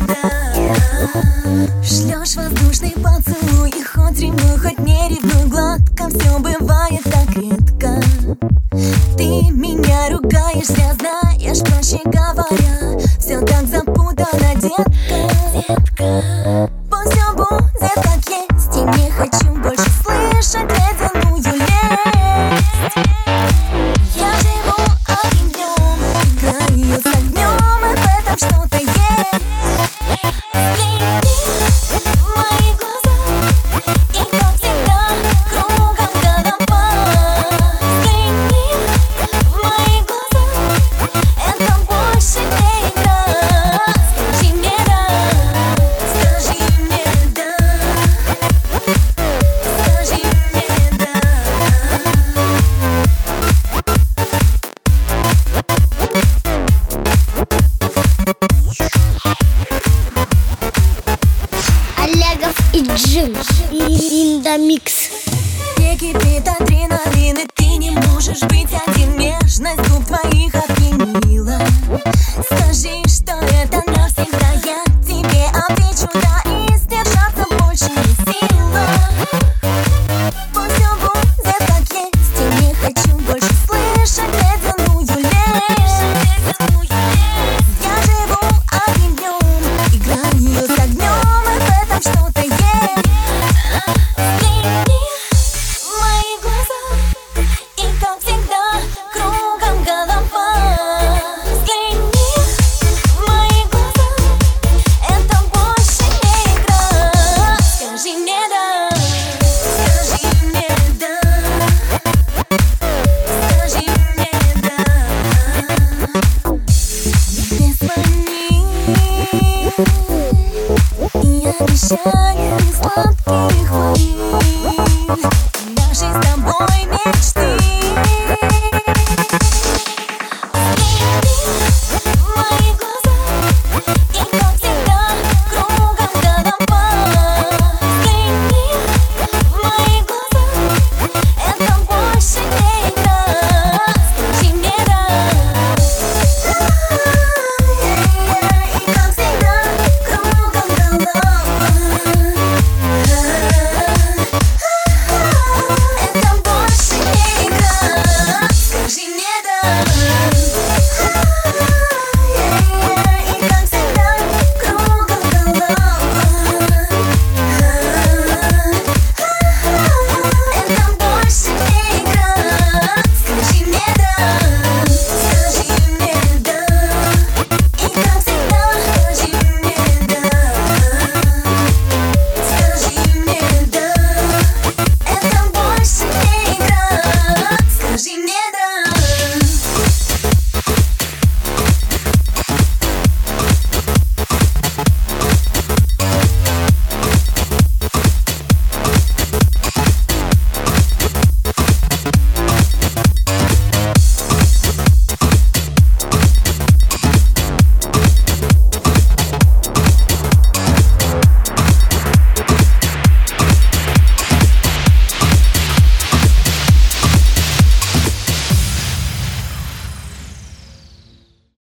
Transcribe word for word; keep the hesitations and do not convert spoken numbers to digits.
Шлешь воздушный поцелуй, и хоть ревную, хоть не ревную, гладко все бывает так редко. Ты меня ругаешь, я знаешь, проще говоря, все так запутано, детка. Пусть все будет как есть, и не хочу больше слышать ледяную лесть. Я живу огнем, играю с огнем, и в этом что-то есть. И Джим, Индомикс. Не кипит адреналин, и ты не можешь быть один. Нежность губ твоих опьянила. Скажи, что это навсегда, я тебе отвечу да, и сдержаться больше не сила. Пусть все будет как есть, и не хочу больше слышать ледяную лесть. Я живу огнем, играю с огнем, и в этом что-то есть. И обещаю